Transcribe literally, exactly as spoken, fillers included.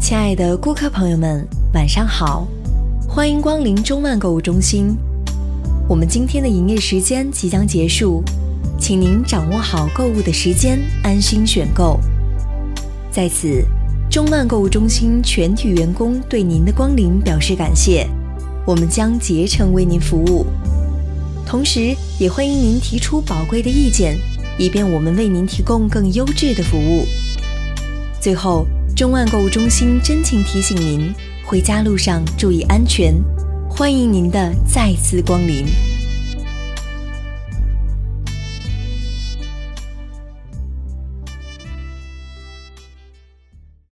亲爱的顾客朋友们，晚上好，欢迎光临中万购物中心。我们今天的营业时间即将结束，请您掌握好购物的时间，安心选购。在此，中万购物中心全体员工对您的光临表示感谢，我们将竭诚为您服务。同时，也欢迎您提出宝贵的意见，以便我们为您提供更优质的服务。最后，中万购物中心真情提醒您，回家路上注意安全，欢迎您的再次光临。